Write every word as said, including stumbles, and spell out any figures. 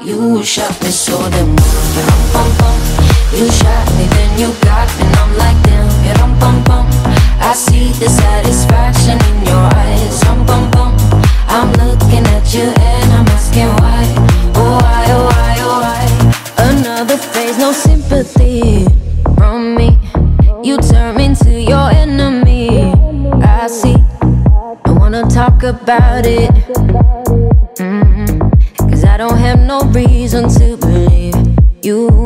You shot me so damn well. Rum pum pum. You shot me, then you got me, and I'm like damn. Yeah, rum pum pum. I see the satisfaction in your eyes. Rum pum pum. I'm looking at you and I'm asking why. Oh why, oh why, oh why. Another phase, no sympathy from me. You turn me into your enemy. I see. I wanna talk about it. Mm-hmm. Cause I don't have no reason to